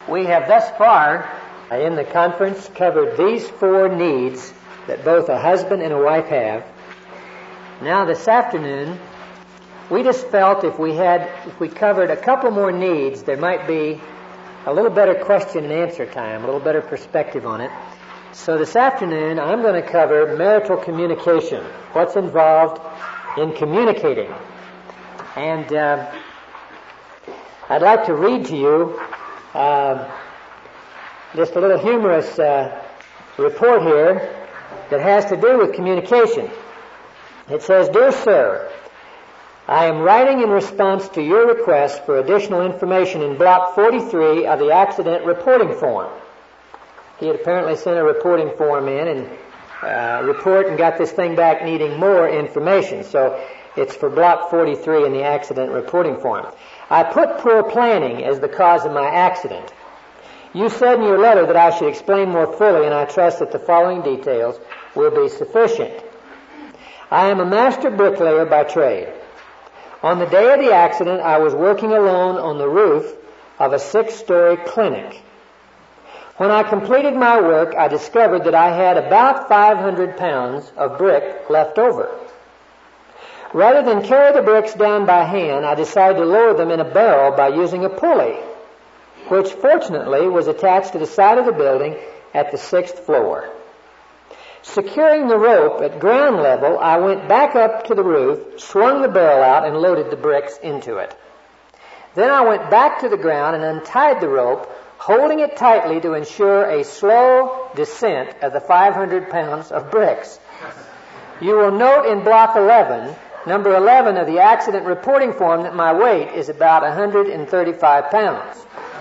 We have thus far in the conference covered these four needs that both a husband and a wife have. Now this afternoon, we just felt if we covered a couple more needs, there might be a little better question and answer time, a little better perspective on it. So this afternoon, I'm going to cover marital communication, what's involved in communicating. And I'd like to read to you just a little humorous report here that has to do with communication. It says, "Dear Sir, I am writing in response to your request for additional information in Block 43 of the accident reporting form." He had apparently sent a reporting form in and report and got this thing back needing more information. So it's for Block 43 in the accident reporting form. "I put poor planning as the cause of my accident. You said in your letter that I should explain more fully, and I trust that the following details will be sufficient. I am a master bricklayer by trade. On the day of the accident, I was working alone on the roof of a 6-story clinic. When I completed my work, I discovered that I had about 500 pounds of brick left over. Rather than carry the bricks down by hand, I decided to lower them in a barrel by using a pulley, which fortunately was attached to the side of the building at the 6th floor. Securing the rope at ground level, I went back up to the roof, swung the barrel out, and loaded the bricks into it. Then I went back to the ground and untied the rope, holding it tightly to ensure a slow descent of the 500 pounds of bricks. You will note in Block 11, number 11 of the accident reporting form, that my weight is about 135 pounds.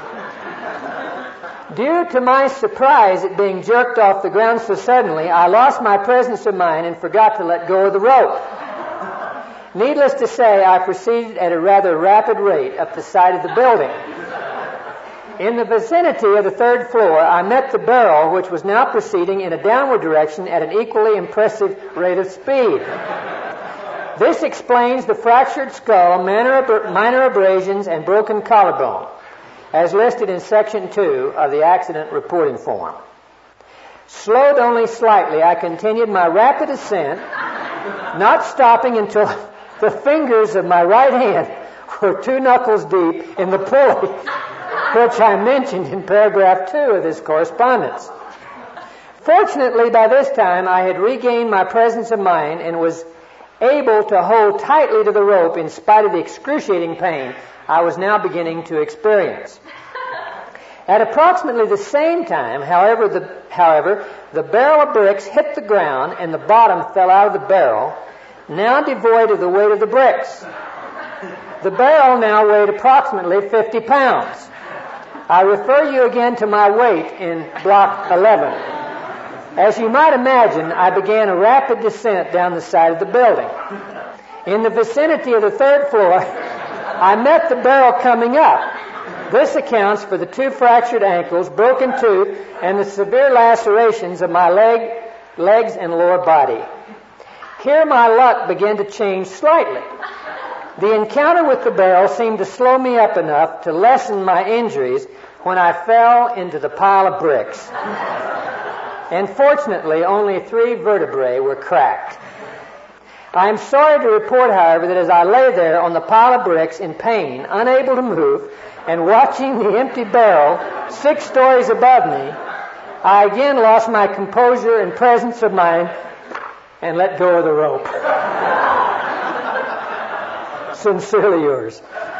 Due to my surprise at being jerked off the ground so suddenly, I lost my presence of mind and forgot to let go of the rope. Needless to say, I proceeded at a rather rapid rate up the side of the building. In the vicinity of the 3rd floor, I met the barrel, which was now proceeding in a downward direction at an equally impressive rate of speed. This explains the fractured skull, minor abrasions, and broken collarbone, as listed in Section 2 of the accident reporting form. Slowed only slightly, I continued my rapid ascent, not stopping until the fingers of my right hand were 2 knuckles deep in the pulley, which I mentioned in paragraph 2 of this correspondence. Fortunately, by this time, I had regained my presence of mind and was able to hold tightly to the rope in spite of the excruciating pain I was now beginning to experience. At approximately the same time, however, the barrel of bricks hit the ground and the bottom fell out of the barrel, now devoid of the weight of the bricks. The barrel now weighed approximately 50 pounds. I refer you again to my weight in Block 11. As you might imagine, I began a rapid descent down the side of the building. In the vicinity of the 3rd floor, I met the barrel coming up. This accounts for the 2 fractured ankles, broken tooth, and the severe lacerations of my legs and lower body. Here my luck began to change slightly. The encounter with the barrel seemed to slow me up enough to lessen my injuries when I fell into the pile of bricks. And fortunately, only 3 vertebrae were cracked. I am sorry to report, however, that as I lay there on the pile of bricks in pain, unable to move, and watching the empty barrel 6 stories above me, I again lost my composure and presence of mind and let go of the rope. Sincerely yours.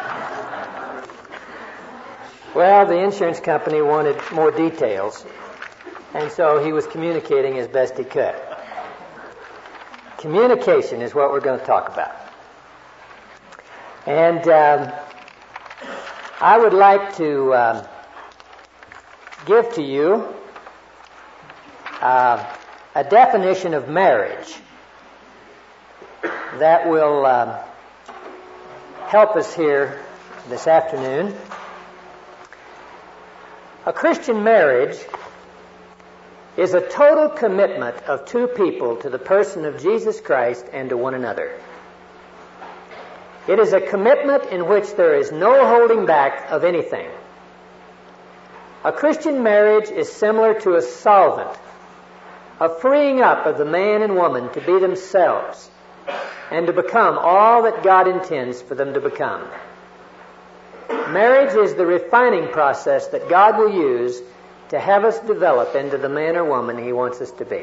Well, the insurance company wanted more details, and so he was communicating as best he could. Communication is what we're going to talk about. And I would like to give to you a definition of marriage that will help us here this afternoon. A Christian marriage is a total commitment of 2 people to the person of Jesus Christ and to one another. It is a commitment in which there is no holding back of anything. A Christian marriage is similar to a solvent, a freeing up of the man and woman to be themselves and to become all that God intends for them to become. Marriage is the refining process that God will use to have us develop into the man or woman He wants us to be.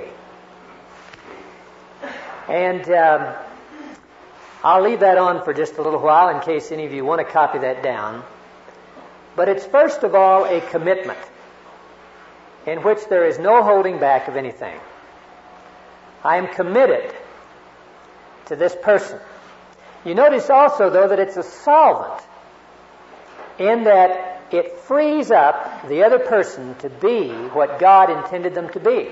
And I'll leave that on for just a little while in case any of you want to copy that down. But it's first of all a commitment in which there is no holding back of anything. I am committed to this person. You notice also, though, that it's a solvent in that it frees up the other person to be what God intended them to be.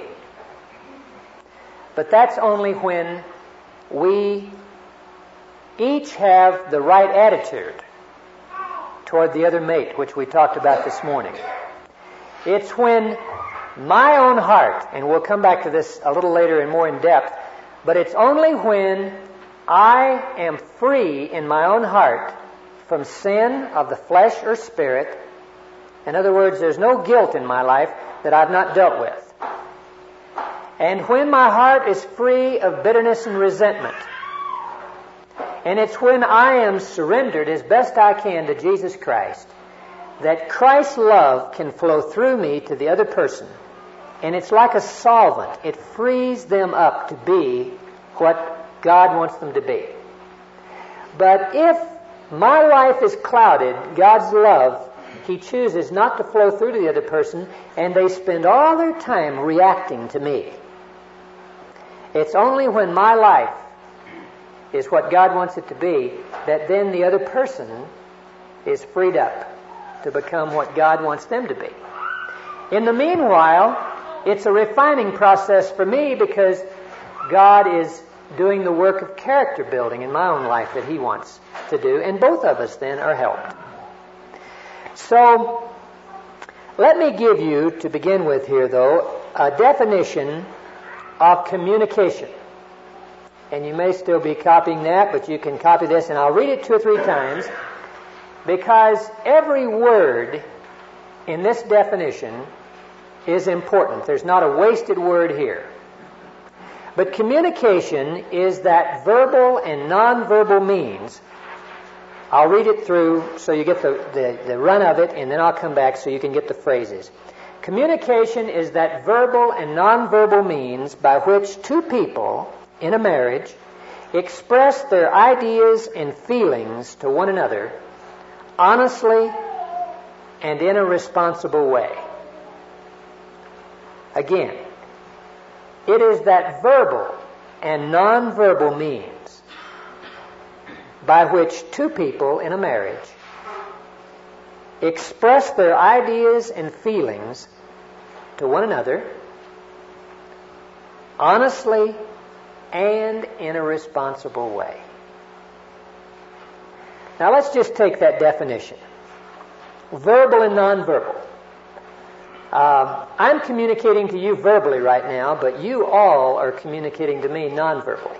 But that's only when we each have the right attitude toward the other mate, which we talked about this morning. It's when my own heart, and we'll come back to this a little later and more in depth, but it's only when I am free in my own heart from sin of the flesh or spirit. In other words, there's no guilt in my life that I've not dealt with. And when my heart is free of bitterness and resentment, and it's when I am surrendered as best I can to Jesus Christ, that Christ's love can flow through me to the other person. And it's like a solvent. It frees them up to be what God wants them to be. But if my life is clouded, God's love, He chooses not to flow through to the other person, and they spend all their time reacting to me. It's only when my life is what God wants it to be that then the other person is freed up to become what God wants them to be. In the meanwhile, it's a refining process for me because God is doing the work of character building in my own life that He wants to do, and both of us then are helped. So, let me give you, to begin with here though, a definition of communication. And you may still be copying that, but you can copy this, and I'll read it 2 or 3 times, because every word in this definition is important. There's not a wasted word here. But communication is that verbal and nonverbal means. I'll read it through so you get the run of it, and then I'll come back so you can get the phrases. Communication is that verbal and nonverbal means by which two people in a marriage express their ideas and feelings to one another honestly and in a responsible way. Again, it is that verbal and nonverbal means by which two people in a marriage express their ideas and feelings to one another honestly and in a responsible way. Now let's just take that definition. Verbal and nonverbal. I'm communicating to you verbally right now, but you all are communicating to me nonverbally.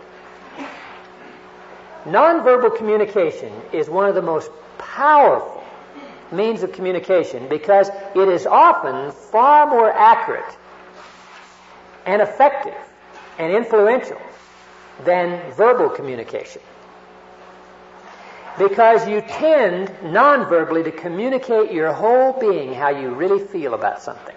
Nonverbal communication is one of the most powerful means of communication because it is often far more accurate and effective and influential than verbal communication. Because you tend non-verbally to communicate your whole being, how you really feel about something.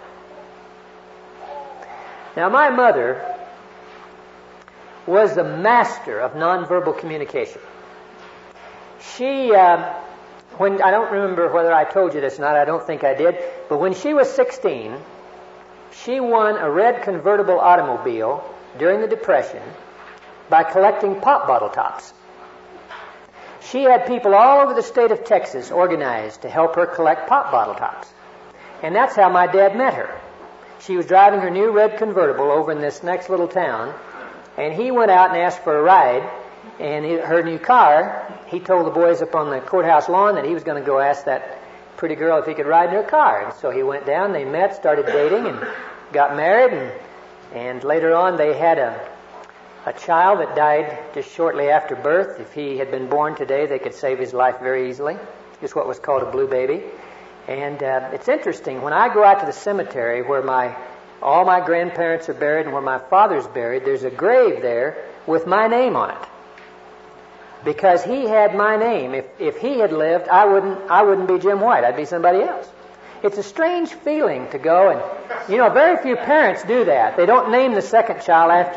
Now, my mother was the master of non-verbal communication. She, when I don't remember whether I told you this or not, I don't think I did, but when she was 16, she won a red convertible automobile during the Depression by collecting pop bottle tops. She had people all over the state of Texas organized to help her collect pop bottle tops. And that's how my dad met her. She was driving her new red convertible over in this next little town, and he went out and asked for a ride, and her new car, he told the boys up on the courthouse lawn that he was going to go ask that pretty girl if he could ride in her car. And so he went down, they met, started dating, and got married, and later on they had a child that died just shortly after birth. If he had been born today, they could save his life very easily. Just what was called a blue baby. And it's interesting, when I go out to the cemetery where all my grandparents are buried and where my father's buried, there's a grave there with my name on it. Because he had my name. If he had lived, I wouldn't be Jim White. I'd be somebody else. It's a strange feeling to go and, very few parents do that. They don't name the second child after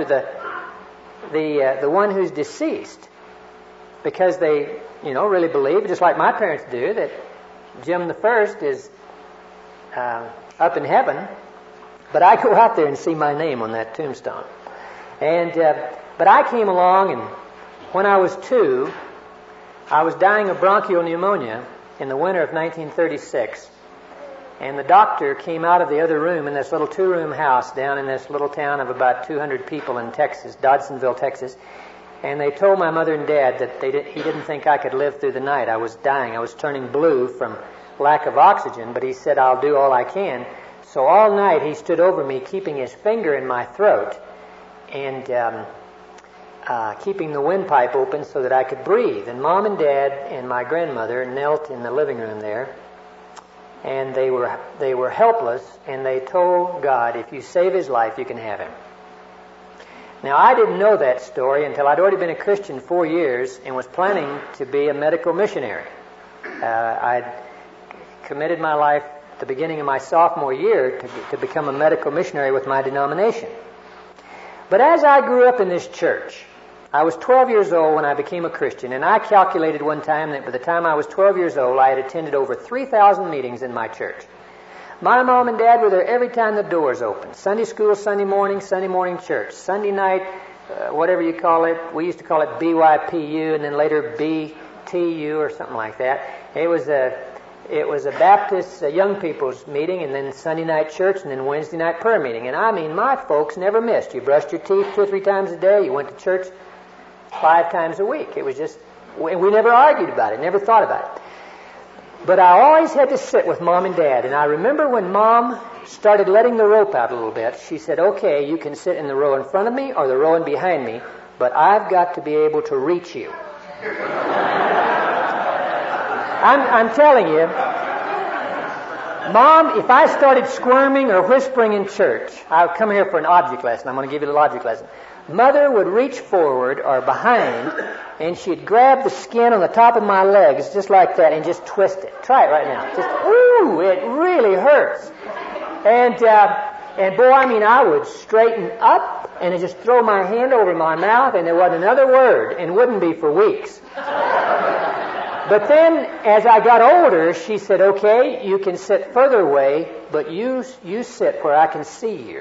the one who's deceased, because they, really believe, just like my parents do, that Jim the first is up in heaven. But I go out there and see my name on that tombstone. And but I came along, and when I was 2, I was dying of bronchial pneumonia in the winter of 1936. And the doctor came out of the other room in this little 2-room house down in this little town of about 200 people in Texas, Dodsonville, Texas. And they told my mother and dad that he didn't think I could live through the night. I was dying. I was turning blue from lack of oxygen, but he said, I'll do all I can. So all night he stood over me, keeping his finger in my throat and keeping the windpipe open so that I could breathe. And Mom and Dad and my grandmother knelt in the living room there. And they were helpless, and they told God, if you save his life, you can have him. Now, I didn't know that story until I'd already been a Christian 4 years and was planning to be a medical missionary. I'd committed my life at the beginning of my sophomore year to become a medical missionary with my denomination. But as I grew up in this church, I was 12 years old when I became a Christian, and I calculated one time that by the time I was 12 years old, I had attended over 3,000 meetings in my church. My mom and dad were there every time the doors opened. Sunday school, Sunday morning church. Sunday night, whatever you call it, we used to call it BYPU, and then later BTU or something like that. It was a Baptist young people's meeting, and then Sunday night church, and then Wednesday night prayer meeting. And I mean, my folks never missed. You brushed your teeth 2 or 3 times a day. You went to church 5 times a week. It was just, we never argued about it, never thought about it. But I always had to sit with Mom and Dad. And I remember when Mom started letting the rope out a little bit, she said, okay, you can sit in the row in front of me or the row in behind me, but I've got to be able to reach you. I'm telling you, Mom, if I started squirming or whispering in church, I would come here for an object lesson. I'm going to give you a little object lesson. Mother would reach forward or behind, and she'd grab the skin on the top of my legs just like that and just twist it. Try it right now. Just, ooh, it really hurts. And boy, I mean, I would straighten up and I'd just throw my hand over my mouth, and there wasn't another word, and wouldn't be for weeks. But then, as I got older, she said, okay, you can sit further away, but you sit where I can see you.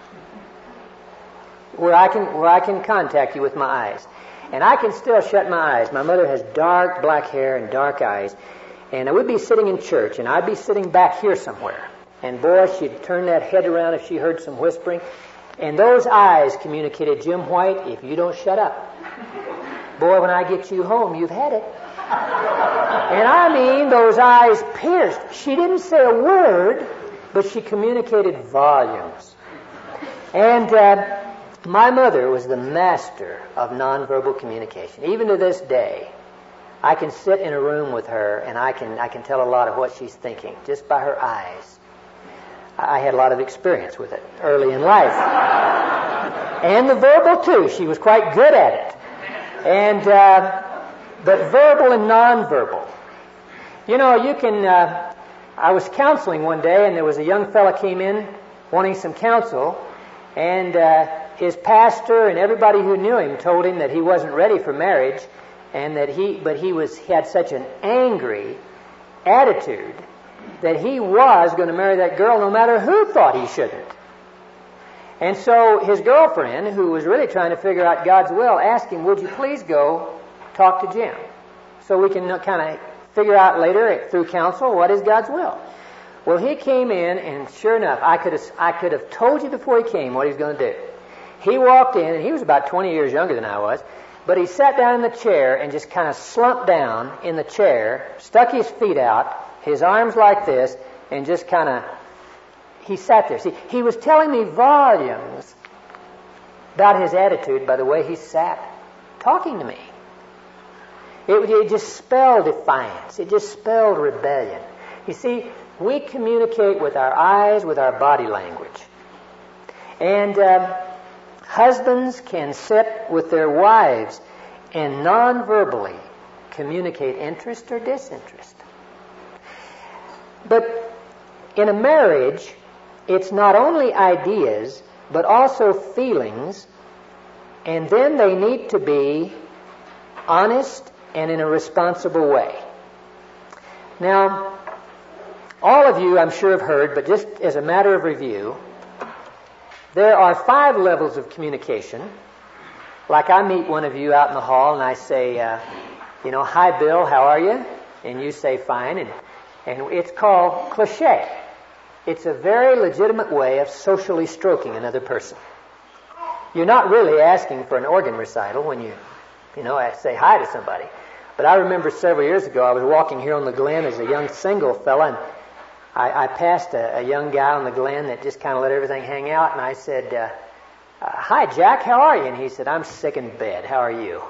Where I can contact you with my eyes. And I can still shut my eyes. My mother has dark black hair and dark eyes. And I would be sitting in church, and I'd be sitting back here somewhere. And boy, she'd turn that head around if she heard some whispering. And those eyes communicated, Jim White, if you don't shut up, boy, when I get you home, you've had it. And I mean, those eyes pierced. She didn't say a word, but she communicated volumes. And my mother was the master of nonverbal communication. Even to this day, I can sit in a room with her, and I can tell a lot of what she's thinking just by her eyes. I had a lot of experience with it early in life. And the verbal, too. She was quite good at it. And but verbal and nonverbal. You know, you can... I was counseling one day, and there was a young fella came in wanting some counsel, and his pastor and everybody who knew him told him that he wasn't ready for marriage, and that he had such an angry attitude that he was going to marry that girl no matter who thought he shouldn't. And so his girlfriend, who was really trying to figure out God's will, asked him, would you please go talk to Jim so we can kind of figure out later through counsel what is God's will. Well, he came in, and sure enough, I could have told you before he came what he was going to do. He walked in, and he was about 20 years younger than I was, but he sat down in the chair and just kind of slumped down in the chair, stuck his feet out, his arms like this, and just kind of, he sat there. See, he was telling me volumes about his attitude by the way he sat talking to me. It just spelled defiance. It just spelled rebellion. You see, We communicate with our eyes, with our body language. And husbands can sit with their wives and non-verbally communicate interest or disinterest. But in a marriage, it's not only ideas, but also feelings, and then they need to be honest and in a responsible way. Now, all of you, I'm sure, have heard, but just as a matter of review, there are 5 levels of communication. Like I meet one of you out in the hall and I say, hi Bill, how are you? And you say fine, and it's called cliché. It's a very legitimate way of socially stroking another person. You're not really asking for an organ recital when you say hi to somebody. But I remember several years ago, I was walking here on the Glen as a young single fella, and I passed a young guy on the Glen that just kind of let everything hang out, and I said, hi, Jack, how are you? And he said, I'm sick in bed. How are you?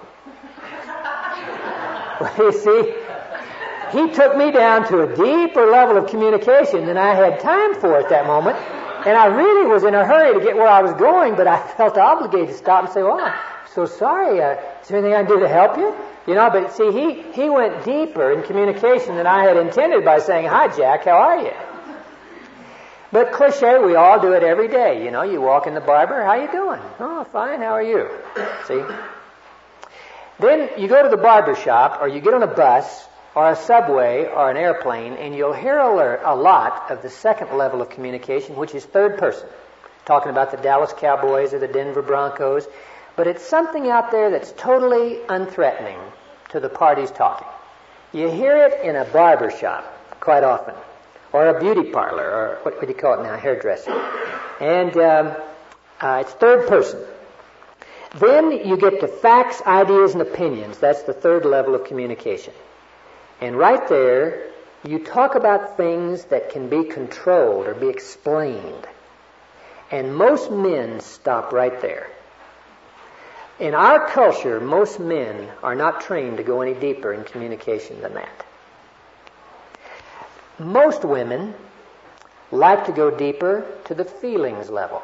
Well, you see, he took me down to a deeper level of communication than I had time for at that moment, and I really was in a hurry to get where I was going, but I felt obligated to stop and say, well, I'm so sorry. Is there anything I can do to help you? But see, he went deeper in communication than I had intended by saying, hi, Jack, how are you? But cliche, we all do it every day. You walk in the barber, how you doing? Oh, fine, how are you? See? Then you go to the barber shop, or you get on a bus, or a subway, or an airplane, and you'll hear a lot of the second level of communication, which is third person. Talking about the Dallas Cowboys or the Denver Broncos. But it's something out there that's totally unthreatening to the parties talking. You hear it in a barber shop quite often, or a beauty parlor, or what do you call it now, hairdresser. And it's third person. Then you get to facts, ideas, and opinions. That's the third level of communication. And right there, you talk about things that can be controlled or be explained. And most men stop right there. In our culture, most men are not trained to go any deeper in communication than that. Most women like to go deeper to the feelings level.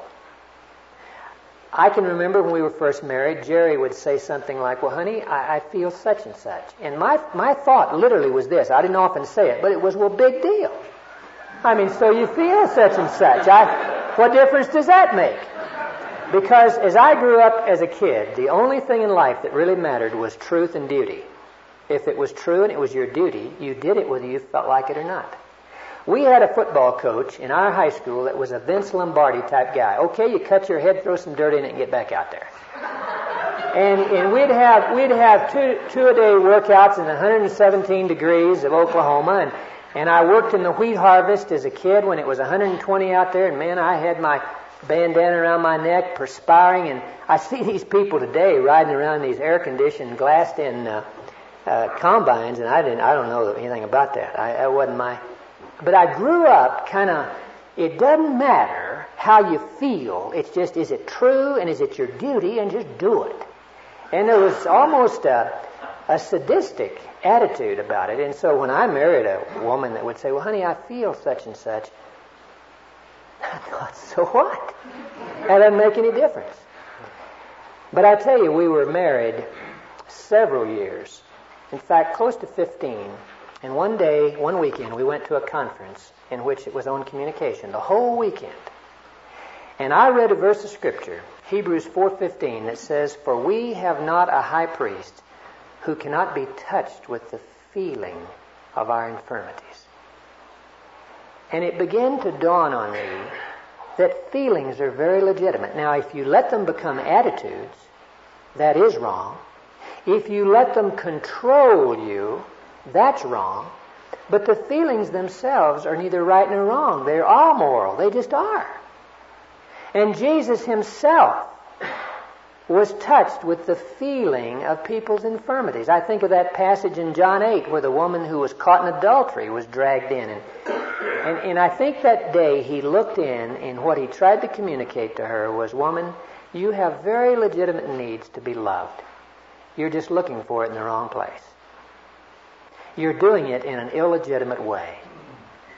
I can remember when we were first married, Jerry would say something like, well, honey, I feel such and such. And my thought literally was this. I didn't often say it, but it was, well, big deal. So you feel such and such. What difference does that make? Because as I grew up as a kid, the only thing in life that really mattered was truth and duty. If it was true and it was your duty, you did it whether you felt like it or not. We had a football coach in our high school that was a Vince Lombardi type guy. Okay, you cut your head, throw some dirt in it, and get back out there. And we'd have two-a-day workouts in 117 degrees of Oklahoma, and I worked in the wheat harvest as a kid when it was 120 out there, and man, I had my bandana around my neck, perspiring, and I see these people today riding around these air-conditioned, glassed-in combines, and I don't know anything about that. I wasn't my... But I grew up it doesn't matter how you feel, it's just, is it true, and is it your duty, and just do it. And there was almost a sadistic attitude about it, and so when I married a woman that would say, well, honey, I feel such and such, I thought, so what? That doesn't make any difference. But I tell you, we were married several years. In fact, close to 15. And one weekend, we went to a conference in which it was on communication, the whole weekend. And I read a verse of Scripture, Hebrews 4:15, that says, for we have not a high priest who cannot be touched with the feeling of our infirmities. And it began to dawn on me that feelings are very legitimate. Now, if you let them become attitudes, that is wrong. If you let them control you, that's wrong. But the feelings themselves are neither right nor wrong. They're all moral. They just are. And Jesus himself was touched with the feeling of people's infirmities. I think of that passage in John 8 where the woman who was caught in adultery was dragged in. And I think that day he looked in, and what he tried to communicate to her was, woman, you have very legitimate needs to be loved. You're just looking for it in the wrong place. You're doing it in an illegitimate way.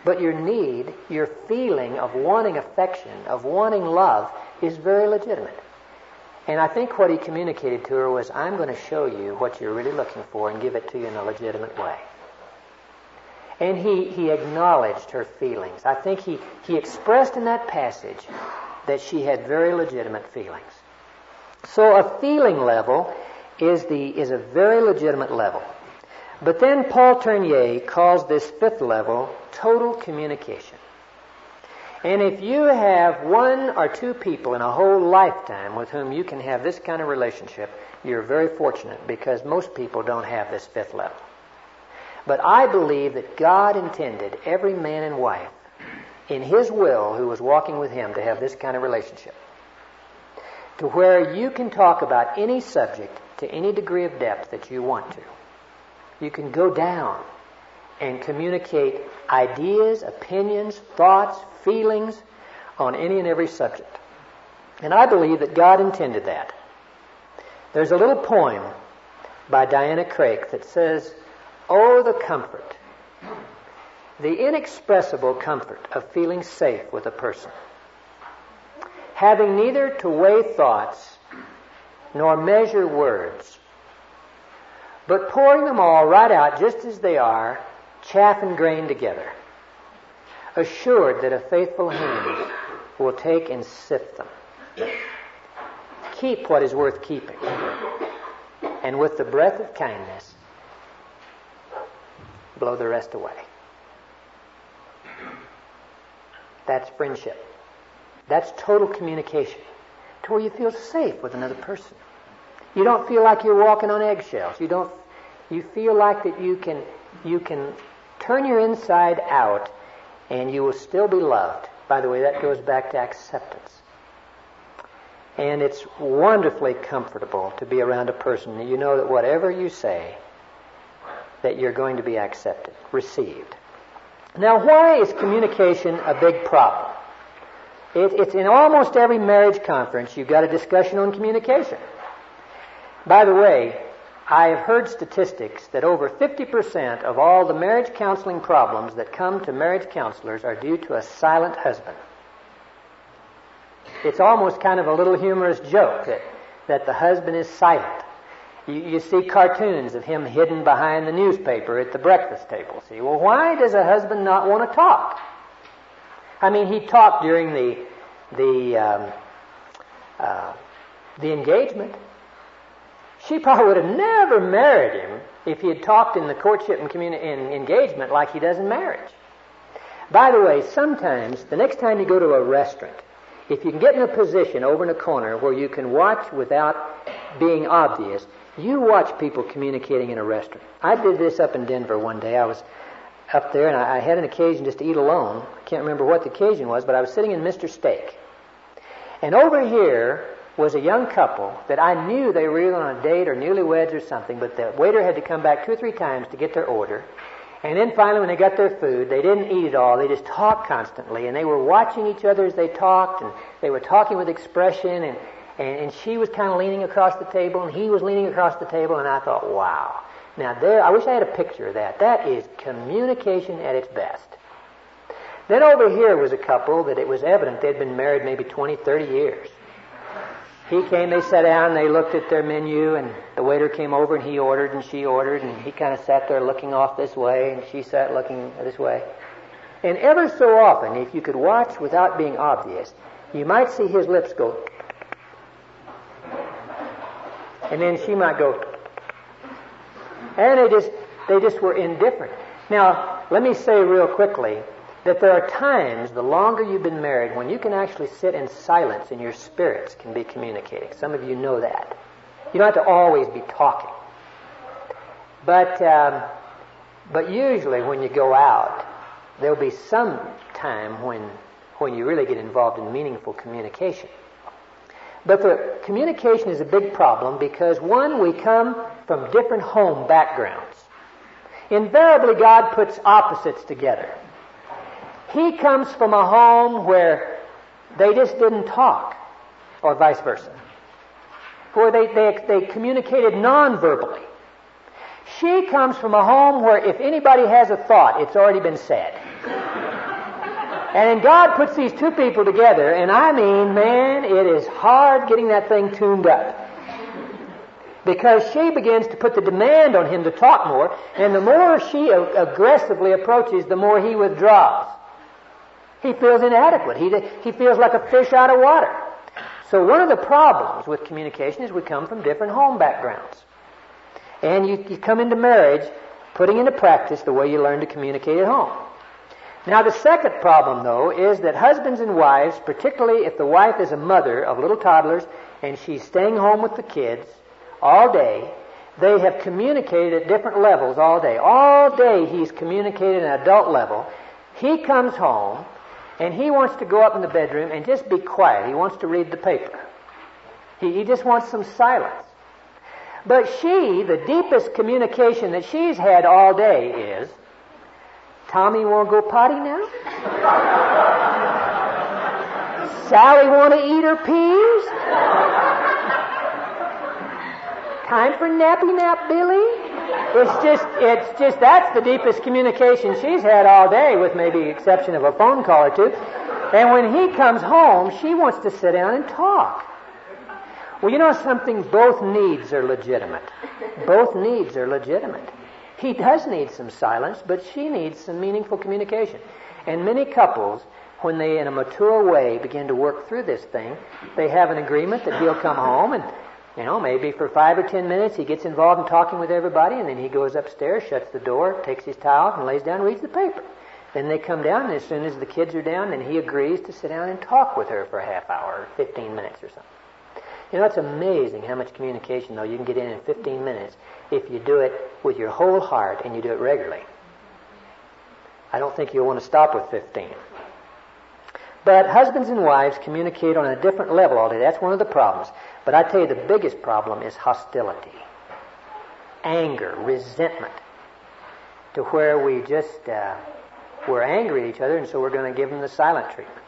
But your need, your feeling of wanting affection, of wanting love, is very legitimate. And I think what he communicated to her was, I'm going to show you what you're really looking for and give it to you in a legitimate way. And he acknowledged her feelings. I think he expressed in that passage that she had very legitimate feelings. So a feeling level is a very legitimate level. But then Paul Tournier calls this fifth level total communication. And if you have one or two people in a whole lifetime with whom you can have this kind of relationship, you're very fortunate, because most people don't have this fifth level. But I believe that God intended every man and wife in His will who was walking with Him to have this kind of relationship, to where you can talk about any subject to any degree of depth that you want to. You can go down and communicate ideas, opinions, thoughts, feelings on any and every subject. And I believe that God intended that. There's a little poem by Diana Craik that says, "Oh, the comfort, the inexpressible comfort of feeling safe with a person, having neither to weigh thoughts nor measure words, but pouring them all right out just as they are, chaff and grain together, assured that a faithful hand will take and sift them. Keep what is worth keeping, and with the breath of kindness, blow the rest away." That's friendship. That's total communication, to where you feel safe with another person. You don't feel like you're walking on eggshells. You feel like that you can turn your inside out and you will still be loved. By the way, that goes back to acceptance. And it's wonderfully comfortable to be around a person that you know that whatever you say, that you're going to be accepted, received. Now, why is communication a big problem? It's in almost every marriage conference you've got a discussion on communication. By the way, I have heard statistics that over 50% of all the marriage counseling problems that come to marriage counselors are due to a silent husband. It's almost kind of a little humorous joke that the husband is silent. You see cartoons of him hidden behind the newspaper at the breakfast table. See, well, why does a husband not want to talk? I mean, he talked during the engagement. She probably would have never married him if he had talked in the courtship and engagement like he does in marriage. By the way, sometimes, the next time you go to a restaurant, if you can get in a position over in a corner where you can watch without being obvious, you watch people communicating in a restaurant. I did this up in Denver one day. I was up there and I had an occasion just to eat alone. I can't remember what the occasion was, but I was sitting in Mr. Steak. And over here was a young couple that I knew they were either on a date or newlyweds or something, but the waiter had to come back 2 or 3 times to get their order. And then finally when they got their food, they didn't eat it all. They just talked constantly. And they were watching each other as they talked, and they were talking with expression, and she was kind of leaning across the table, and he was leaning across the table, and I thought, wow. Now there, I wish I had a picture of that. That is communication at its best. Then over here was a couple that it was evident they'd been married maybe 20, 30 years. He came, they sat down, they looked at their menu, and the waiter came over and he ordered and she ordered, and he kind of sat there looking off this way, and she sat looking this way. And ever so often, if you could watch without being obvious, you might see his lips go, and then she might go, and they just were indifferent. Now, let me say real quickly that there are times, the longer you've been married, when you can actually sit in silence and your spirits can be communicating. Some of you know that. You don't have to always be talking. But usually when you go out, there'll be some time when you really get involved in meaningful communication. But the communication is a big problem because, one, we come from different home backgrounds. Invariably, God puts opposites together. He comes from a home where they just didn't talk, or vice versa, where they communicated non-verbally. She comes from a home where if anybody has a thought, it's already been said. And then God puts these two people together, and I mean, man, it is hard getting that thing tuned up. Because she begins to put the demand on him to talk more, and the more she aggressively approaches, the more he withdraws. He feels inadequate. He feels like a fish out of water. So one of the problems with communication is we come from different home backgrounds. And you come into marriage putting into practice the way you learn to communicate at home. Now the second problem, though, is that husbands and wives, particularly if the wife is a mother of little toddlers and she's staying home with the kids all day, they have communicated at different levels all day. All day he's communicated at an adult level. He comes home and he wants to go up in the bedroom and just be quiet. He wants to read the paper. He just wants some silence. But she, the deepest communication that she's had all day is, Tommy want to go potty now? Sally want to eat her peas? Time for nappy nap, Billy? It's just, that's the deepest communication she's had all day, with maybe the exception of a phone call or two. And when he comes home, she wants to sit down and talk. Well, you know something? Both needs are legitimate. Both needs are legitimate. He does need some silence, but she needs some meaningful communication. And many couples, when they, in a mature way, begin to work through this thing, they have an agreement that he'll come home and, maybe for 5 or 10 minutes he gets involved in talking with everybody, and then he goes upstairs, shuts the door, takes his towel, and lays down and reads the paper. Then they come down, and as soon as the kids are down, then he agrees to sit down and talk with her for a half hour or 15 minutes or something. It's amazing how much communication, though, you can get in 15 minutes if you do it with your whole heart and you do it regularly. I don't think you'll want to stop with 15. But husbands and wives communicate on a different level all day. That's one of the problems. But I tell you, the biggest problem is hostility, anger, resentment, to where we just, we're angry at each other, and so we're going to give them the silent treatment.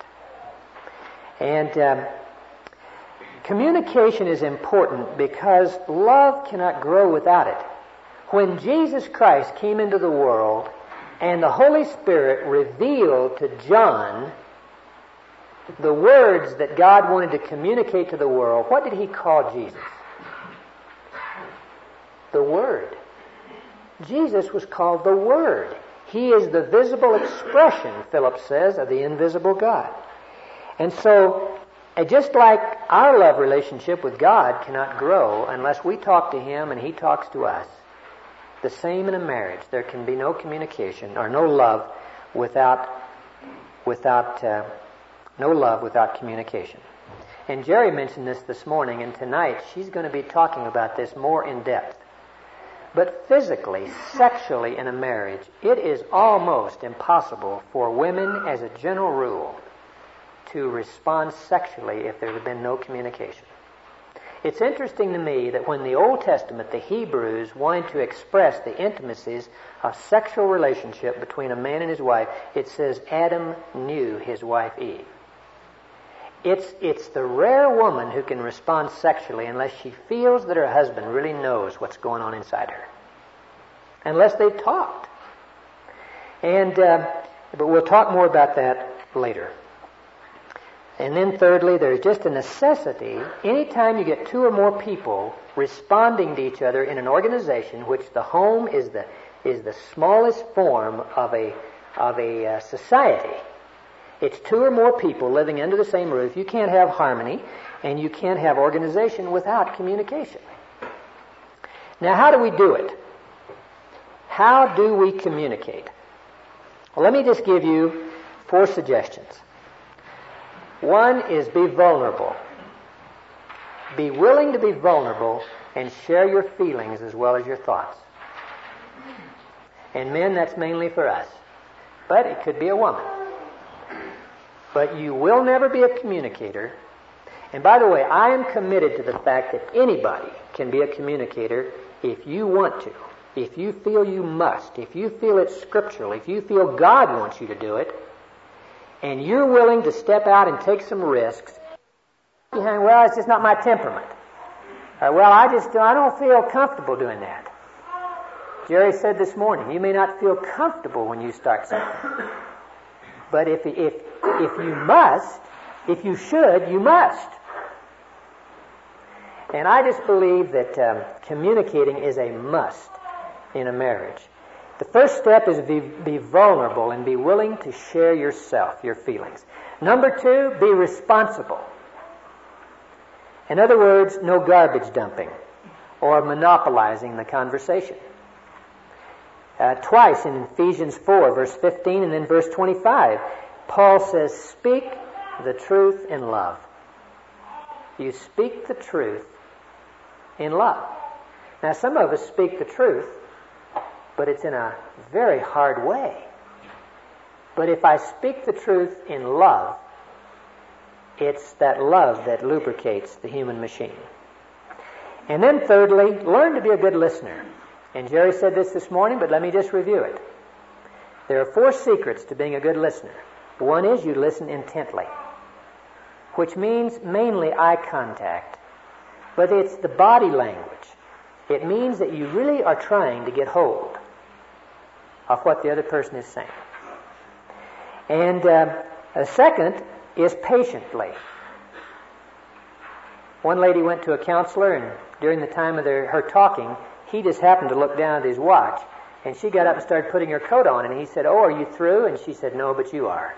And communication is important because love cannot grow without it. When Jesus Christ came into the world and the Holy Spirit revealed to John the words that God wanted to communicate to the world, what did he call Jesus? The Word. Jesus was called the Word. He is the visible expression, Philip says, of the invisible God. And so, just like our love relationship with God cannot grow unless we talk to Him and He talks to us, the same in a marriage. There can be no communication or no love without communication. And Jerry mentioned this morning, and tonight she's going to be talking about this more in depth. But physically, sexually in a marriage, it is almost impossible for women, as a general rule, to respond sexually if there has been no communication. It's interesting to me that when the Old Testament, the Hebrews, wanted to express the intimacies of sexual relationship between a man and his wife, it says Adam knew his wife Eve. It's the rare woman who can respond sexually unless she feels that her husband really knows what's going on inside her. Unless they've talked. But we'll talk more about that later. And then thirdly, there's just a necessity. Anytime you get 2 or more people responding to each other in an organization, which the home is the smallest form of a society, it's 2 or more people living under the same roof. You can't have harmony, and you can't have organization without communication. Now, how do we do it? How do we communicate? Well, let me just give you 4 suggestions. One is be vulnerable. Be willing to be vulnerable and share your feelings as well as your thoughts. And men, that's mainly for us. But it could be a woman. But you will never be a communicator. And by the way, I am committed to the fact that anybody can be a communicator if you want to. If you feel you must. If you feel it's scriptural. If you feel God wants you to do it. And you're willing to step out and take some risks. Well, it's just not my temperament. Well, I don't feel comfortable doing that. Jerry said this morning, you may not feel comfortable when you start something. But if If you must, if you should, you must. And I just believe that communicating is a must in a marriage. The first step is be vulnerable and be willing to share yourself, your feelings. Number 2, be responsible. In other words, no garbage dumping or monopolizing the conversation. Twice in Ephesians 4, verse 15, and then verse 25, Paul says, speak the truth in love. You speak the truth in love. Now, some of us speak the truth, but it's in a very hard way. But if I speak the truth in love, it's that love that lubricates the human machine. And then thirdly, learn to be a good listener. And Jerry said this morning, but let me just review it. There are 4 secrets to being a good listener. One is you listen intently, which means mainly eye contact. But it's the body language. It means that you really are trying to get hold of what the other person is saying. And a second is patiently. One lady went to a counselor, and during the time of her talking, he just happened to look down at his watch, and she got up and started putting her coat on, and he said, "Oh, are you through?" And she said, "No, but you are."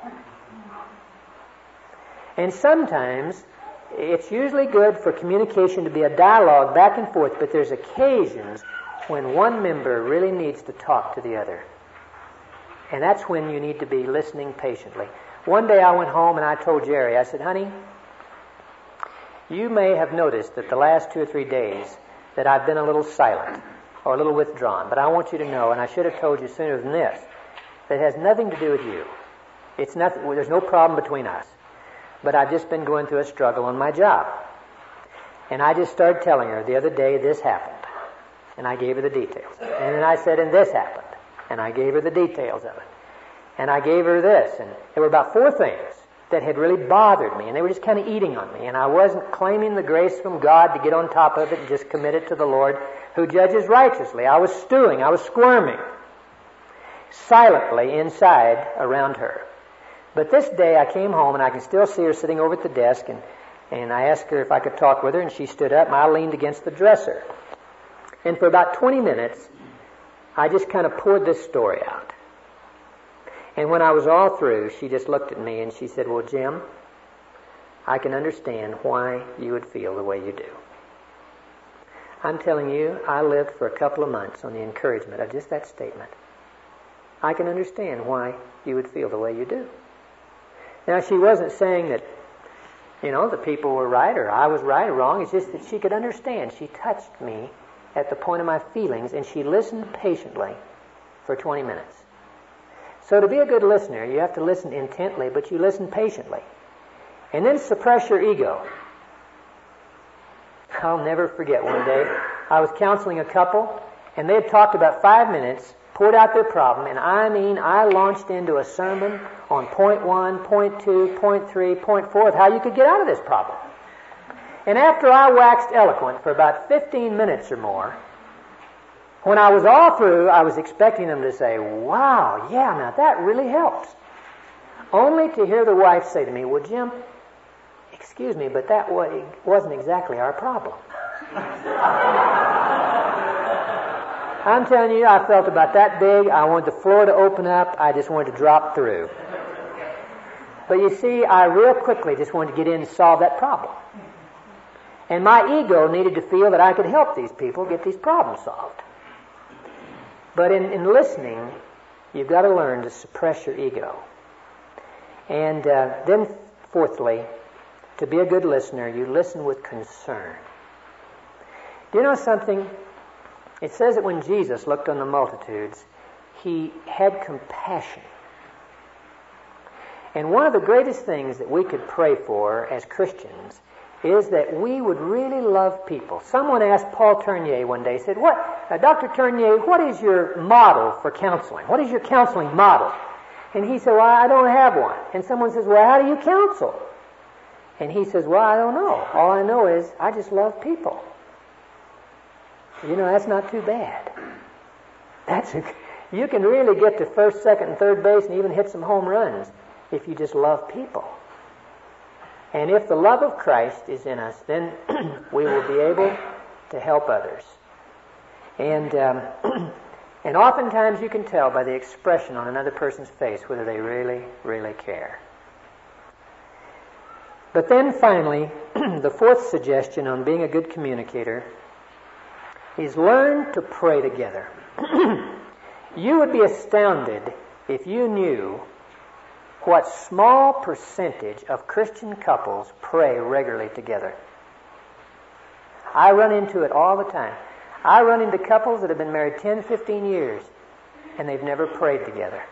And sometimes it's usually good for communication to be a dialogue back and forth, but there's occasions when one member really needs to talk to the other. And that's when you need to be listening patiently. One day I went home and I told Jerry, I said, "Honey, you may have noticed that the last 2 or 3 days that I've been a little silent or a little withdrawn, but I want you to know, and I should have told you sooner than this, that it has nothing to do with you. It's nothing. There's no problem between us. But I've just been going through a struggle on my job." And I just started telling her, the other day this happened. And I gave her the details. And then I said, and this happened. And I gave her the details of it. And I gave her this. And there were about 4 things that had really bothered me. And they were just kind of eating on me. And I wasn't claiming the grace from God to get on top of it and just commit it to the Lord who judges righteously. I was stewing. I was squirming silently inside around her. But this day I came home, and I can still see her sitting over at the desk, and I asked her if I could talk with her, and she stood up, and I leaned against the dresser. And for about 20 minutes, I just kind of poured this story out. And when I was all through, she just looked at me, and she said, "Well, Jim, I can understand why you would feel the way you do." I'm telling you, I lived for a couple of months on the encouragement of just that statement. I can understand why you would feel the way you do. Now, she wasn't saying that, the people were right or I was right or wrong. It's just that she could understand. She touched me at the point of my feelings, and she listened patiently for 20 minutes. So to be a good listener, you have to listen intently, but you listen patiently. And then suppress your ego. I'll never forget one day, I was counseling a couple, and they had talked about 5 minutes, poured out their problem, and I launched into a sermon on point 1, point 2, point 3, point 4 of how you could get out of this problem. And after I waxed eloquent for about 15 minutes or more, when I was all through, I was expecting them to say, "Wow, yeah, now that really helps." Only to hear the wife say to me, "Well, Jim, excuse me, but that wasn't exactly our problem." I'm telling you, I felt about that big. I wanted the floor to open up. I just wanted to drop through. But you see, I real quickly just wanted to get in and solve that problem. And my ego needed to feel that I could help these people get these problems solved. But in listening, you've got to learn to suppress your ego. And then fourthly, to be a good listener, you listen with concern. Do you know something? It says that when Jesus looked on the multitudes, he had compassion. And one of the greatest things that we could pray for as Christians is that we would really love people. Someone asked Paul Tournier one day, said, Dr. Tournier, what is your model for counseling? What is your counseling model? And he said, "Well, I don't have one." And someone says, "Well, how do you counsel?" And he says, "Well, I don't know. All I know is I just love people." That's not too bad. You can really get to first, second, and third base and even hit some home runs if you just love people. And if the love of Christ is in us, then we will be able to help others. And and oftentimes you can tell by the expression on another person's face whether they really, really care. But then finally, the fourth suggestion on being a good communicator is learn to pray together. You would be astounded if you knew what small percentage of Christian couples pray regularly together. I run into it all the time. I run into couples that have been married 10, 15 years, and they've never prayed together.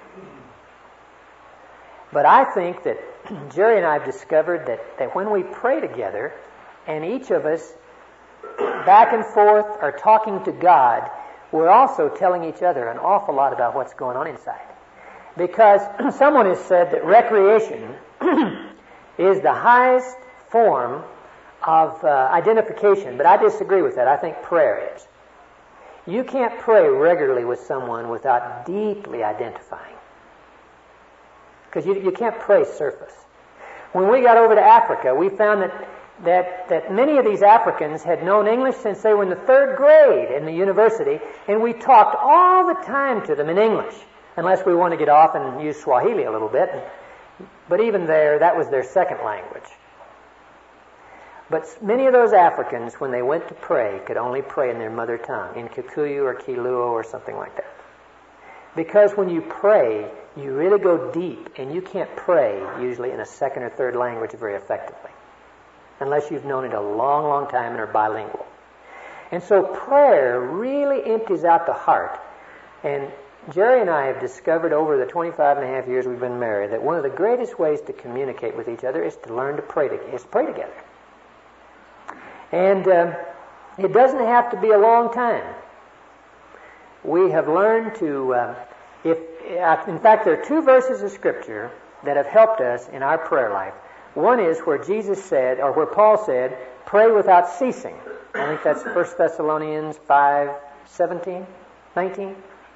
But I think that Jerry and I have discovered that when we pray together, and each of us back and forth are talking to God, we're also telling each other an awful lot about what's going on inside. Because someone has said that recreation is the highest form of identification, but I disagree with that. I think prayer is. You can't pray regularly with someone without deeply identifying. Because you can't pray surface. When we got over to Africa, we found that many of these Africans had known English since they were in the 3rd grade in the university, and we talked all the time to them in English, unless we wanted to get off and use Swahili a little bit. But even there, that was their second language. But many of those Africans, when they went to pray, could only pray in their mother tongue, in Kikuyu or Kiluo or something like that. Because when you pray, you really go deep, and you can't pray usually in a second or third language very effectively, unless you've known it a long, long time and are bilingual. And so prayer really empties out the heart. And Jerry and I have discovered over the 25 and a half years we've been married that one of the greatest ways to communicate with each other is to learn to pray together. And it doesn't have to be a long time. We have learned to, in fact, there are 2 verses of Scripture that have helped us in our prayer life. One is where Jesus said, or where Paul said, pray without ceasing. I think that's 1 Thessalonians 5:17, 19.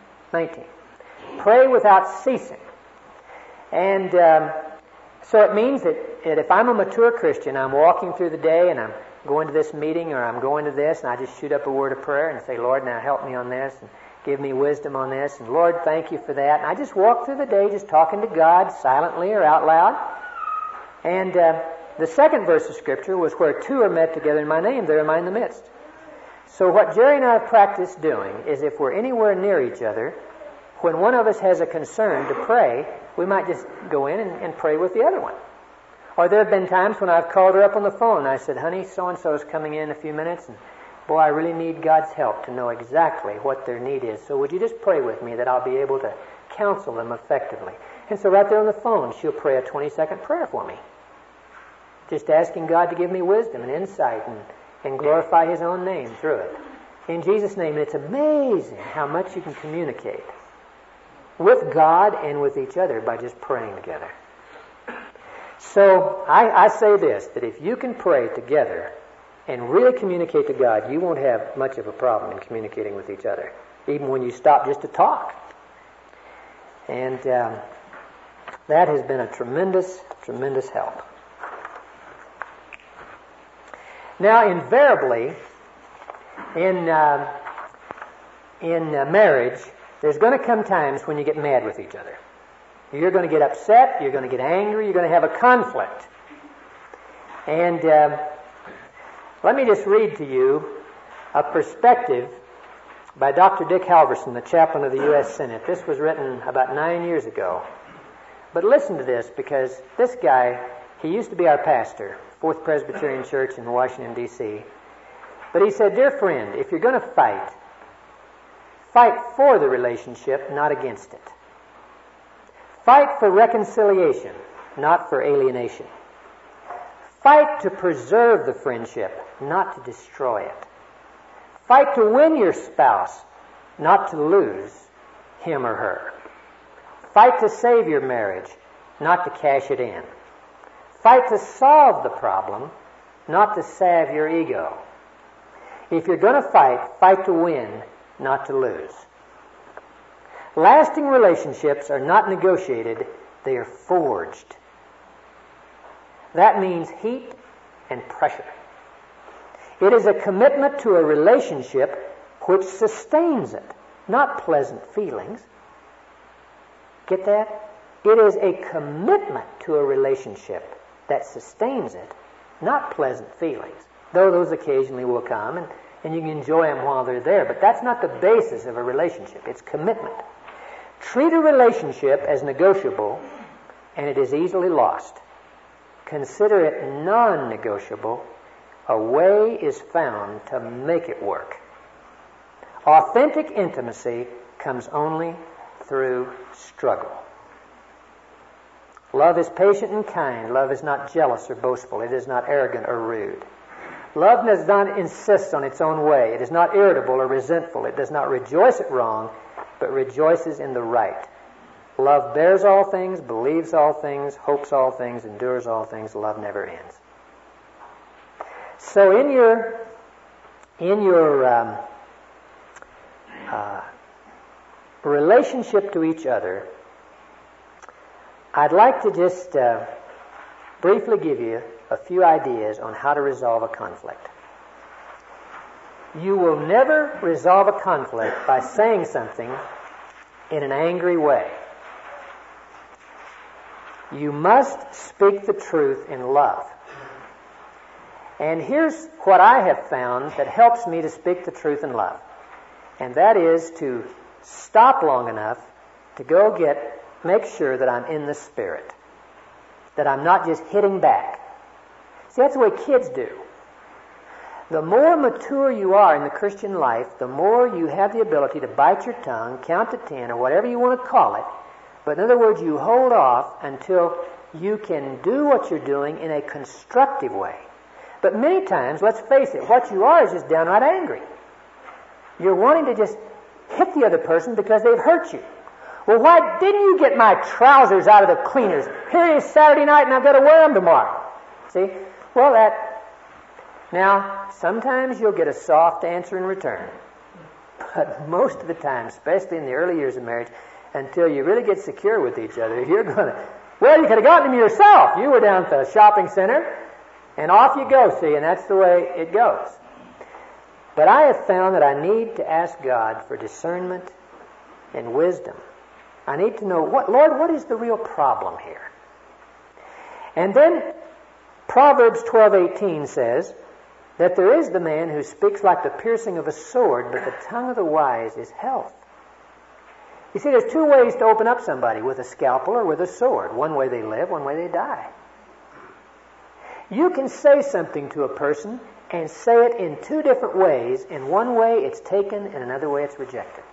Pray without ceasing. And so it means that if I'm a mature Christian, I'm walking through the day and I'm going to this meeting or I'm going to this, and I just shoot up a word of prayer and say, Lord, now help me on this, and give me wisdom on this, and Lord, thank you for that. And I just walk through the day just talking to God silently or out loud. And the second verse of Scripture was where 2 are met together in my name, there am I in the midst. So what Jerry and I have practiced doing is if we're anywhere near each other, when one of us has a concern to pray, we might just go in and pray with the other one. Or there have been times when I've called her up on the phone and I said, honey, so-and-so is coming in a few minutes, and boy, I really need God's help to know exactly what their need is. So would you just pray with me that I'll be able to counsel them effectively? And so right there on the phone, she'll pray a 20-second prayer for me. Just asking God to give me wisdom and insight and glorify His own name through it. In Jesus' name, it's amazing how much you can communicate with God and with each other by just praying together. So I say this, that if you can pray together and really communicate to God, you won't have much of a problem in communicating with each other, even when you stop just to talk. And that has been a tremendous, tremendous help. Now, invariably, in marriage, there's going to come times when you get mad with each other. You're going to get upset, you're going to get angry, you're going to have a conflict. And let me just read to you a perspective by Dr. Dick Halverson, the chaplain of the U.S. Senate. This was written about 9 years ago. But listen to this, because this guy, he used to be our pastor, Fourth Presbyterian Church in Washington, D.C. But he said, dear friend, if you're going to fight for the relationship, not against it. Fight for reconciliation, not for alienation. Fight to preserve the friendship, not to destroy it. Fight to win your spouse, not to lose him or her. Fight to save your marriage, not to cash it in. Fight to solve the problem, not to salve your ego. If you're going to fight, fight to win, not to lose. Lasting relationships are not negotiated, They are forged. That means heat and pressure. It is a commitment to a relationship which sustains it, not pleasant feelings. Get that? It is a commitment to a relationship that sustains it, not pleasant feelings. Though those occasionally will come, and you can enjoy them while they're there, but that's not the basis of a relationship. It's commitment. Treat a relationship as negotiable, and it is easily lost. Consider it non-negotiable. A way is found to make it work. Authentic intimacy comes only through struggle. Love is patient and kind. Love is not jealous or boastful. It is not arrogant or rude. Love does not insist on its own way. It is not irritable or resentful. It does not rejoice at wrong, but rejoices in the right. Love bears all things, believes all things, hopes all things, endures all things. Love never ends. So in your relationship to each other, I'd like to just briefly give you a few ideas on how to resolve a conflict. You will never resolve a conflict by saying something in an angry way. You must speak the truth in love. And here's what I have found that helps me to speak the truth in love. And that is to stop long enough to make sure that I'm in the Spirit. That I'm not just hitting back. See, that's the way kids do. The more mature you are in the Christian life, the more you have the ability to bite your tongue, count to 10, or whatever you want to call it. But in other words, you hold off until you can do what you're doing in a constructive way. But many times, let's face it, what you are is just downright angry. You're wanting to just hit the other person because they've hurt you. Well, why didn't you get my trousers out of the cleaners? Here is Saturday night and I've got to wear them tomorrow. See? Well, now, sometimes you'll get a soft answer in return. But most of the time, especially in the early years of marriage, until you really get secure with each other, you're going to, well, you could have gotten them yourself. You were down at the shopping center, and off you go, see, and that's the way it goes. But I have found that I need to ask God for discernment and wisdom. I need to know, Lord, what is the real problem here? And then Proverbs 12:18 says that there is the man who speaks like the piercing of a sword, but the tongue of the wise is health. You see, there's two ways to open up somebody, with a scalpel or with a sword. One way they live, one way they die. You can say something to a person and say it in two different ways. In one way it's taken, in another way it's rejected.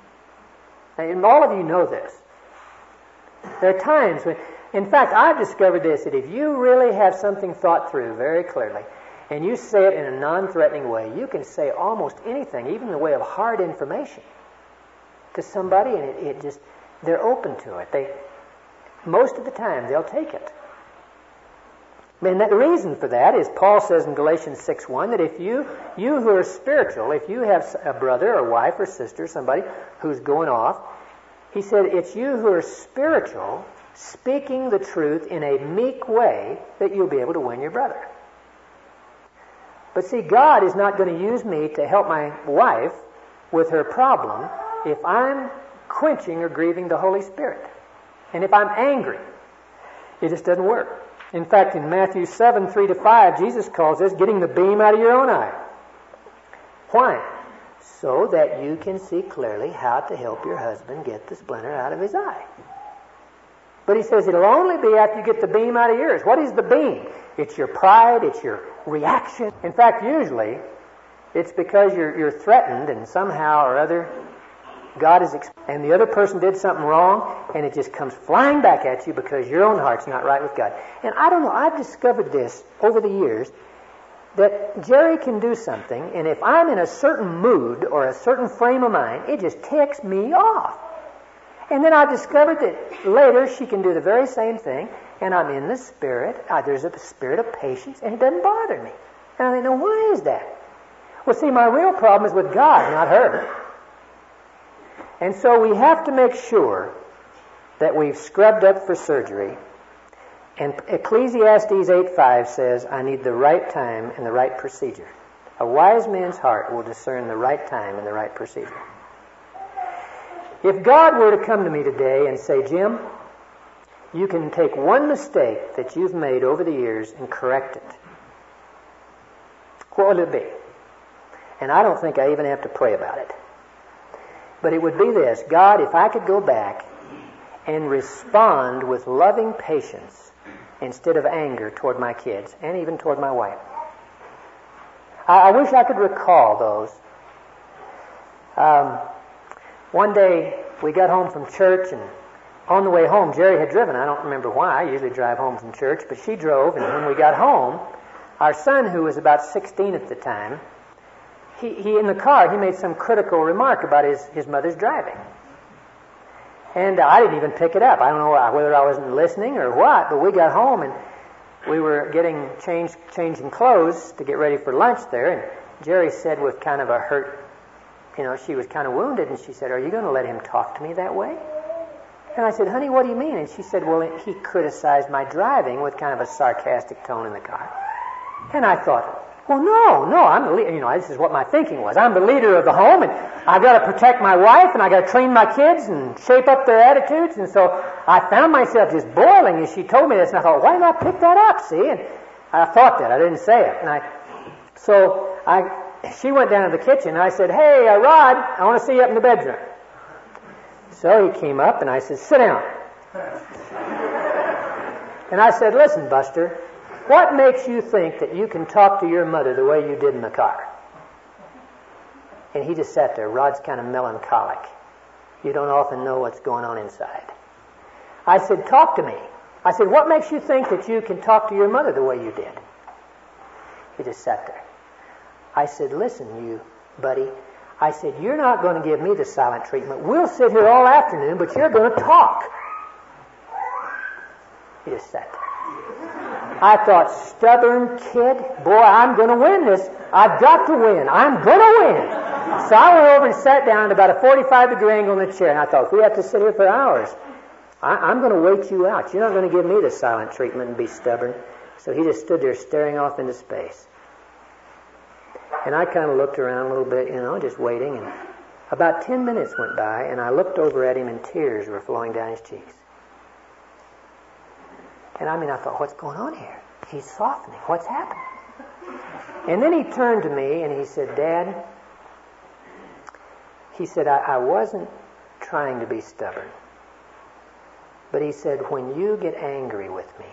And all of you know this. There are times when, in fact, I've discovered this, that if you really have something thought through very clearly, and you say it in a non-threatening way, you can say almost anything, even in the way of hard information, to somebody, and they're open to it. Most of the time, they'll take it. And the reason for that is, Paul says in Galatians 6:1, that if you who are spiritual, if you have a brother or wife or sister, somebody who's going off, he said, it's you who are spiritual, speaking the truth in a meek way, that you'll be able to win your brother. But see, God is not going to use me to help my wife with her problem if I'm quenching or grieving the Holy Spirit. And if I'm angry, it just doesn't work. In fact, in Matthew 7:3-5, Jesus calls this getting the beam out of your own eye. Why? So that you can see clearly how to help your husband get the splinter out of his eye. But he says it'll only be after you get the beam out of yours. What is the beam? It's your pride, it's your reaction. In fact, usually, it's because you're threatened and somehow or other God is, and the other person did something wrong, and it just comes flying back at you because your own heart's not right with God. And I don't know, I've discovered this over the years, that Jerry can do something, and if I'm in a certain mood or a certain frame of mind, it just ticks me off. And then I've discovered that later she can do the very same thing, and I'm in the Spirit. There's a spirit of patience, and it doesn't bother me. And I think, now, why is that? Well, see, my real problem is with God, not her. And so we have to make sure that we've scrubbed up for surgery. And Ecclesiastes 8:5 says, I need the right time and the right procedure. A wise man's heart will discern the right time and the right procedure. If God were to come to me today and say, Jim, you can take one mistake that you've made over the years and correct it, what would it be? And I don't think I even have to pray about it. But it would be this: God, if I could go back and respond with loving patience instead of anger toward my kids and even toward my wife. I wish I could recall those. One day we got home from church, and on the way home Jerry had driven. I don't remember why. I usually drive home from church, but she drove, and when we got home, our son, who was about 16 at the time, he in the car, he made some critical remark about his mother's driving. And I didn't even pick it up. I don't know whether I wasn't listening or what, but we got home and we were changing clothes to get ready for lunch there, and Jerry said with kind of a hurt, she was kind of wounded, and she said, are you going to let him talk to me that way? And I said, honey, what do you mean? And she said, well, he criticized my driving with kind of a sarcastic tone in the car. And I thought, well, no, I'm the leader. This is what my thinking was. I'm the leader of the home, and I've got to protect my wife, and I've got to train my kids and shape up their attitudes. And so I found myself just boiling as she told me this, and I thought, why did I pick that up, see? And I thought that. I didn't say it. And she went down to the kitchen, and I said, hey, Rod, I want to see you up in the bedroom. So he came up, and I said, sit down. And I said, listen, Buster, what makes you think that you can talk to your mother the way you did in the car? And he just sat there. Rod's kind of melancholic. You don't often know what's going on inside. I said, talk to me. I said, what makes you think that you can talk to your mother the way you did? He just sat there. I said, listen, you buddy. I said, you're not going to give me the silent treatment. We'll sit here all afternoon, but you're going to talk. He just sat there. I thought, stubborn kid, boy, I'm going to win this. I've got to win. I'm going to win. So I went over and sat down at about a 45-degree angle in the chair, and I thought, if we have to sit here for hours, I'm going to wait you out. You're not going to give me the silent treatment and be stubborn. So he just stood there staring off into space. And I kind of looked around a little bit, just waiting, and about 10 minutes went by, and I looked over at him, and tears were flowing down his cheeks. And I thought, what's going on here? He's softening. What's happening? And then he turned to me and he said, Dad, I wasn't trying to be stubborn. But he said, when you get angry with me,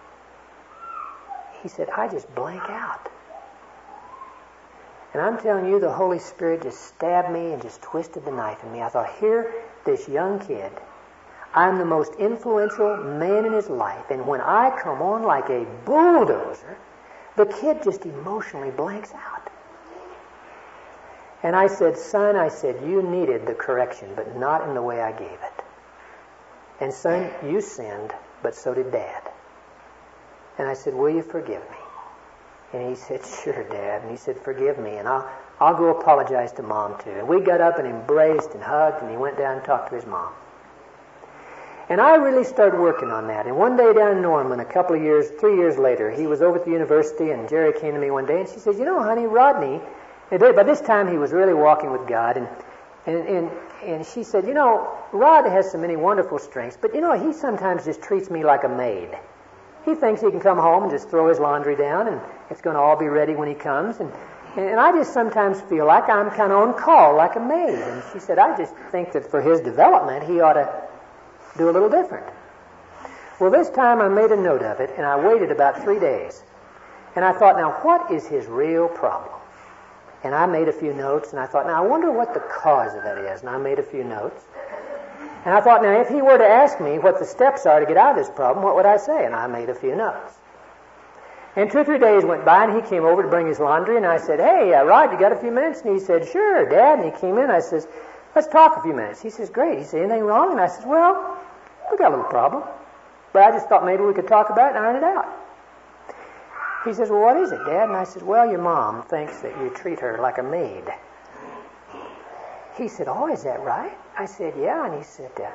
he said, I just blank out. And I'm telling you, the Holy Spirit just stabbed me and just twisted the knife in me. I thought, here, this young kid, I'm the most influential man in his life, and when I come on like a bulldozer, the kid just emotionally blanks out. And I said, son, you needed the correction, but not in the way I gave it. And son, you sinned, but so did Dad. And I said, will you forgive me? And he said, sure, Dad. And he said, forgive me, and I'll go apologize to Mom too. And we got up and embraced and hugged, and he went down and talked to his mom. And I really started working on that. And one day down in Norman, 3 years later, he was over at the university, and Jerry came to me one day, and she said, honey, Rodney, by this time he was really walking with God, and she said, Rod has so many wonderful strengths, but he sometimes just treats me like a maid. He thinks he can come home and just throw his laundry down, and it's going to all be ready when he comes, and I just sometimes feel like I'm kind of on call, like a maid. And she said, I just think that for his development, he ought to do a little different. Well, this time I made a note of it, and I waited about 3 days. And I thought, now, what is his real problem? And I made a few notes, and I thought, now, I wonder what the cause of that is. And I made a few notes. And I thought, now, if he were to ask me what the steps are to get out of this problem, what would I say? And I made a few notes. And 2 or 3 days went by, and he came over to bring his laundry, and I said, hey, Rod, you got a few minutes? And he said, sure, Dad. And he came in, I says, let's talk a few minutes. He says, great. He said, anything wrong? And I said, well, we got a little problem. But I just thought maybe we could talk about it and iron it out. He says, well, what is it, Dad? And I said, well, your mom thinks that you treat her like a maid. He said, oh, is that right? I said, yeah. And he said,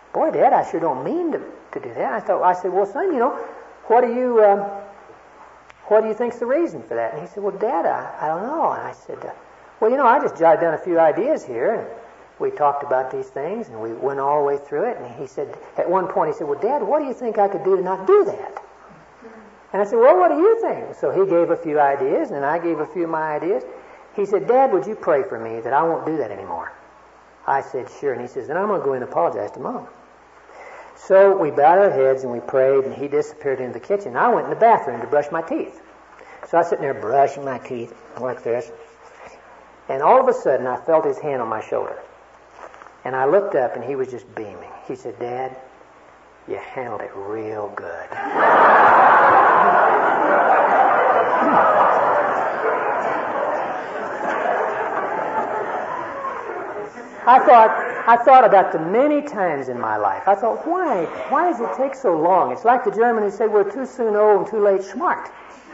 Boy, Dad, I sure don't mean to do that. I said, well, son, what do you think's the reason for that? And he said, well, Dad, I don't know. And I said, well, I just jotted down a few ideas here, and we talked about these things, and we went all the way through it. And he said, at one point, he said, well, Dad, what do you think I could do to not do that? And I said, well, what do you think? So he gave a few ideas, and I gave a few of my ideas. He said, Dad, would you pray for me that I won't do that anymore? I said, sure. And he says, then I'm going to go in and apologize to Mom. So we bowed our heads and we prayed, and he disappeared into the kitchen. I went in the bathroom to brush my teeth. So I was sitting there brushing my teeth like this. And all of a sudden, I felt his hand on my shoulder. And I looked up, and he was just beaming. He said, Dad, you handled it real good. I thought about the many times in my life. I thought, why does it take so long? It's like the German who said, we're too soon old and too late smart.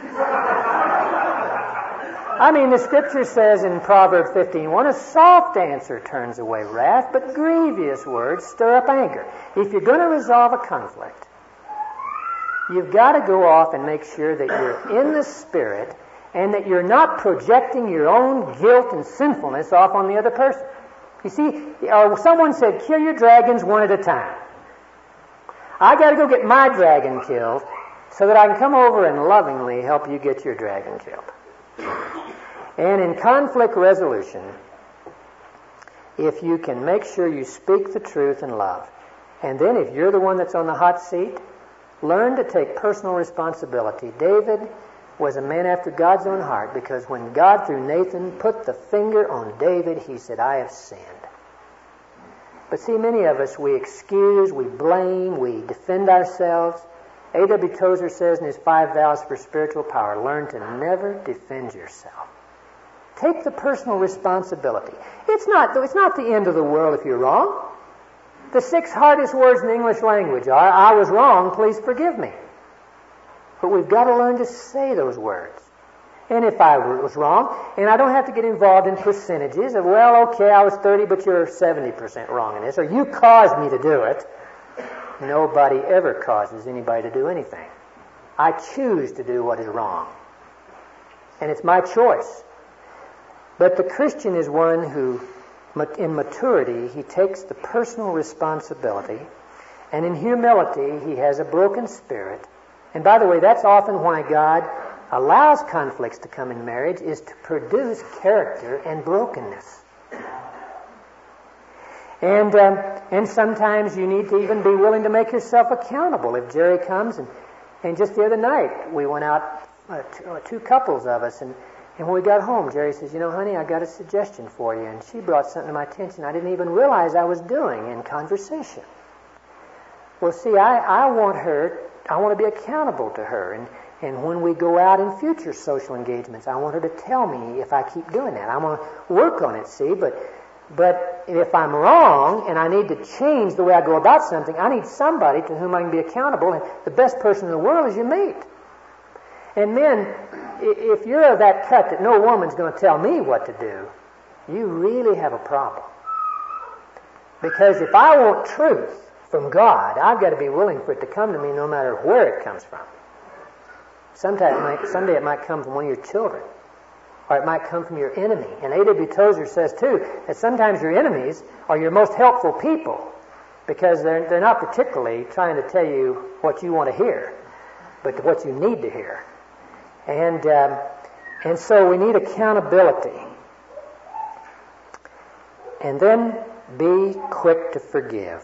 I mean, the Scripture says in Proverbs 15:1, a soft answer turns away wrath, but grievous words stir up anger. If you're going to resolve a conflict, you've got to go off and make sure that you're in the Spirit and that you're not projecting your own guilt and sinfulness off on the other person. You see, someone said, kill your dragons one at a time. I got to go get my dragon killed so that I can come over and lovingly help you get your dragon killed. And in conflict resolution, if you can make sure you speak the truth in love, and then if you're the one that's on the hot seat, learn to take personal responsibility. David was a man after God's own heart, because when God, through Nathan, put the finger on David, he said, I have sinned. But see, many of us, we excuse, we blame, we defend ourselves. A.W. Tozer says in his 5 Vows for Spiritual Power, learn to never defend yourself. Take the personal responsibility. It's not the end of the world if you're wrong. The 6 hardest words in the English language are, I was wrong, please forgive me. But we've got to learn to say those words. And if I was wrong, and I don't have to get involved in percentages of, well, okay, I was 30, but you're 70% wrong in this, or you caused me to do it. Nobody ever causes anybody to do anything. I choose to do what is wrong. And it's my choice. But the Christian is one who, in maturity, he takes the personal responsibility, and in humility, he has a broken spirit. And by the way, that's often why God allows conflicts to come in marriage, is to produce character and brokenness. And sometimes you need to even be willing to make yourself accountable. If Jerry comes, and just the other night, we went out, 2 couples of us, and when we got home, Jerry says, honey, I got a suggestion for you. And she brought something to my attention I didn't even realize I was doing in conversation. Well, see, I want to be accountable to her. And when we go out in future social engagements, I want her to tell me if I keep doing that. I'm going to work on it, see, but if I'm wrong and I need to change the way I go about something, I need somebody to whom I can be accountable, and the best person in the world is your mate. And men, if you're of that cut that no woman's going to tell me what to do, you really have a problem. Because if I want truth from God, I've got to be willing for it to come to me no matter where it comes from. Someday it might come from one of your children, or it might come from your enemy. And A.W. Tozer says, too, that sometimes your enemies are your most helpful people, because they're not particularly trying to tell you what you want to hear, but what you need to hear. And so we need accountability. And then be quick to forgive.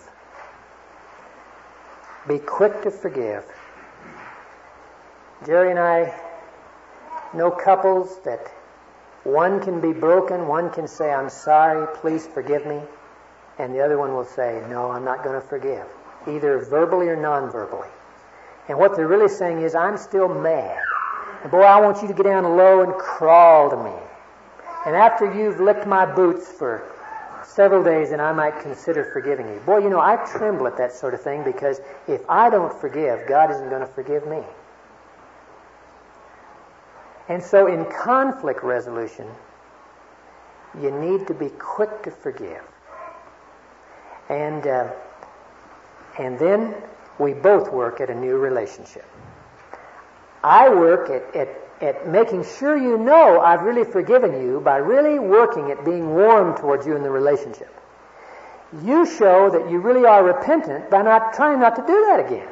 Be quick to forgive. Jerry and I know couples that one can be broken, one can say, I'm sorry, please forgive me, and the other one will say, no, I'm not going to forgive, either verbally or non-verbally. And what they're really saying is, I'm still mad. And boy, I want you to get down low and crawl to me. And after you've licked my boots for several days, then I might consider forgiving you. Boy, I tremble at that sort of thing, because if I don't forgive, God isn't going to forgive me. And so in conflict resolution, you need to be quick to forgive. And And then we both work at a new relationship. I work at making sure you know I've really forgiven you by really working at being warm towards you in the relationship. You show that you really are repentant by trying not to do that again.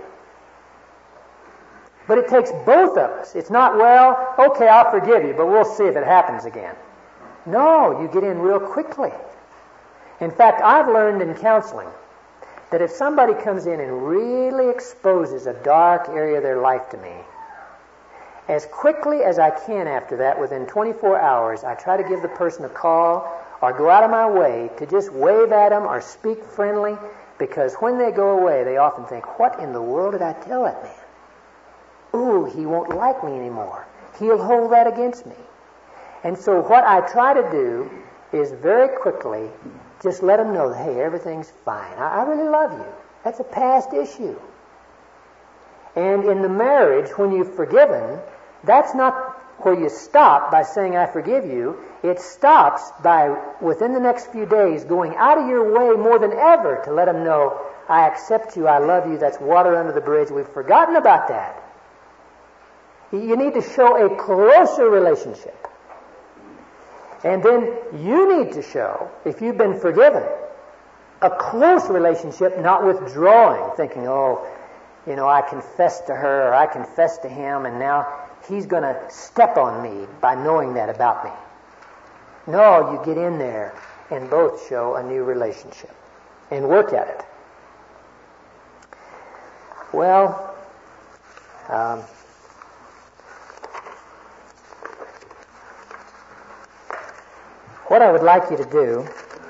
But it takes both of us. It's not, well, okay, I'll forgive you, but we'll see if it happens again. No, you get in real quickly. In fact, I've learned in counseling that if somebody comes in and really exposes a dark area of their life to me, as quickly as I can after that, within 24 hours, I try to give the person a call or go out of my way to just wave at them or speak friendly, because when they go away, they often think, what in the world did I tell that man? Ooh, he won't like me anymore. He'll hold that against me. And so what I try to do is very quickly just let them know, hey, everything's fine. I really love you. That's a past issue. And in the marriage, when you've forgiven, that's not where you stop by saying, I forgive you. It stops by, within the next few days, going out of your way more than ever to let them know, I accept you, I love you, that's water under the bridge. We've forgotten about that. You need to show a closer relationship. And then you need to show, if you've been forgiven, a close relationship, not withdrawing, thinking, oh, I confessed to her or I confessed to him and now he's going to step on me by knowing that about me. No, you get in there and both show a new relationship and work at it. Well, what I would like you to do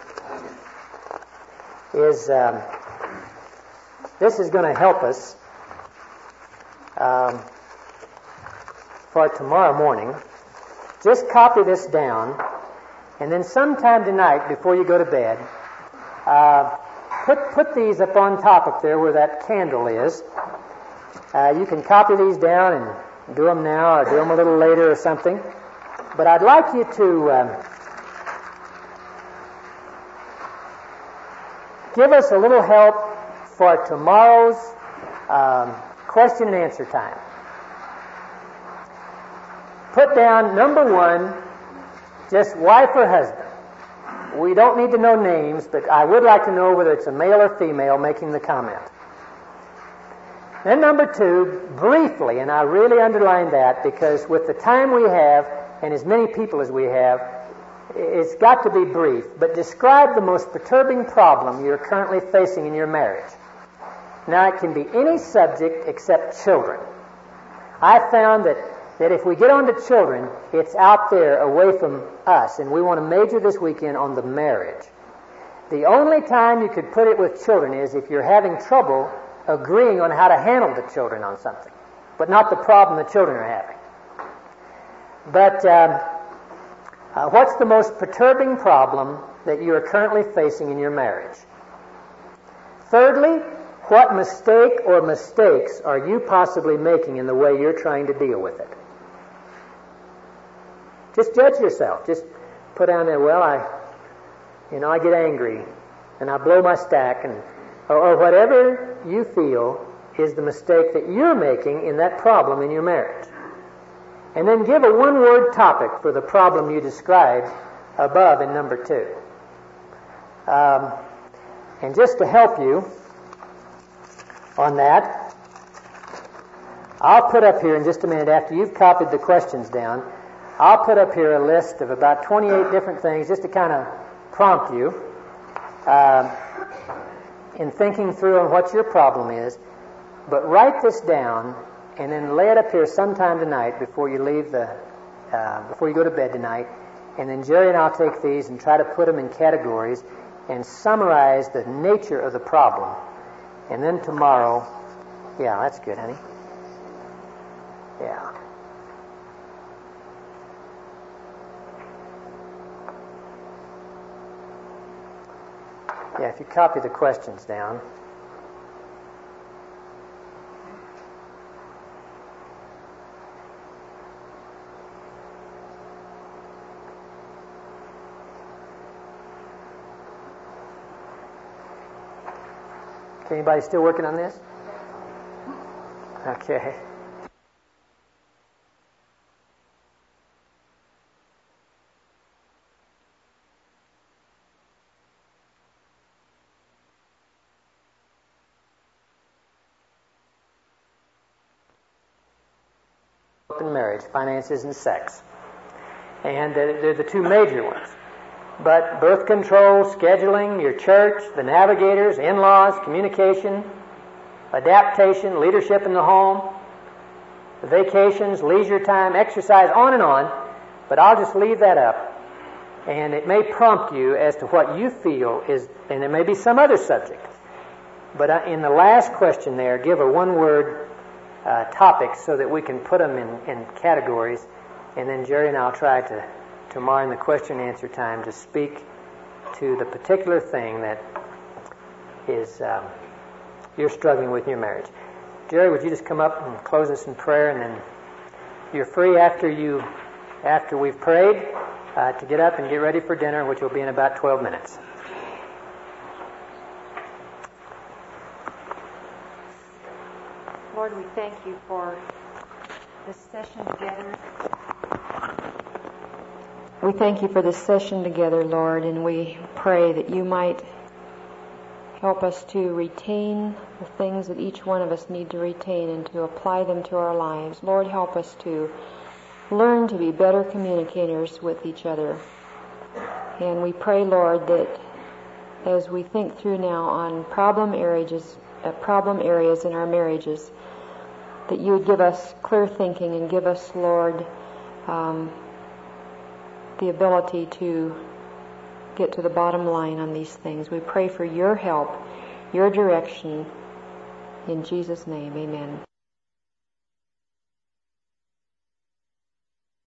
is, this is going to help us for tomorrow morning. Just copy this down, and then sometime tonight before you go to bed, put these up on top up there where that candle is. You can copy these down and do them now or do them a little later or something. But I'd like you to give us a little help for tomorrow's question and answer time. Put down, number one, just wife or husband. We don't need to know names, but I would like to know whether it's a male or female making the comment. Then number two, briefly, and I really underline that because with the time we have and as many people as we have, it's got to be brief, but describe the most perturbing problem you're currently facing in your marriage. Now, it can be any subject except children. I found that if we get on to children, it's out there away from us, and we want to major this weekend on the marriage. The only time you could put it with children is if you're having trouble agreeing on how to handle the children on something, but not the problem the children are having. But what's the most perturbing problem that you are currently facing in your marriage? Thirdly, what mistake or mistakes are you possibly making in the way you're trying to deal with it? Just judge yourself. Just put down there, well, I get angry and I blow my stack, or whatever you feel is the mistake that you're making in that problem in your marriage. And then give a one-word topic for the problem you described above in number 2. And just to help you on that, I'll put up here in just a minute, after you've copied the questions down, I'll put up here a list of about 28 different things just to kind of prompt you in thinking through on what your problem is. But write this down and then lay it up here sometime tonight before you leave before you go to bed tonight. And then Jerry and I'll take these and try to put them in categories and summarize the nature of the problem. And then tomorrow, yeah, that's good, honey. Yeah. Yeah, if you copy the questions down. Anybody still working on this? Okay. In marriage, finances and sex. And they're the two major ones. But birth control, scheduling, your church, the navigators, in-laws, communication, adaptation, leadership in the home, vacations, leisure time, exercise, on and on. But I'll just leave that up. And it may prompt you as to what you feel is, and it may be some other subject. But in the last question there, give a one-word topics so that we can put them in categories, and then Jerry and I'll try to tomorrow in the question and answer time to speak to the particular thing that is you're struggling with in your marriage. Jerry, would you just come up and close us in prayer, and then you're free after we've prayed to get up and get ready for dinner, which will be in about 12 minutes. Lord, we thank you for this session together. We thank you for this session together, Lord, and we pray that you might help us to retain the things that each one of us need to retain and to apply them to our lives. Lord, help us to learn to be better communicators with each other. And we pray, Lord, that as we think through now on problem areas in our marriages, that you would give us clear thinking and give us, Lord, the ability to get to the bottom line on these things. We pray for your help, your direction. In Jesus' name, amen.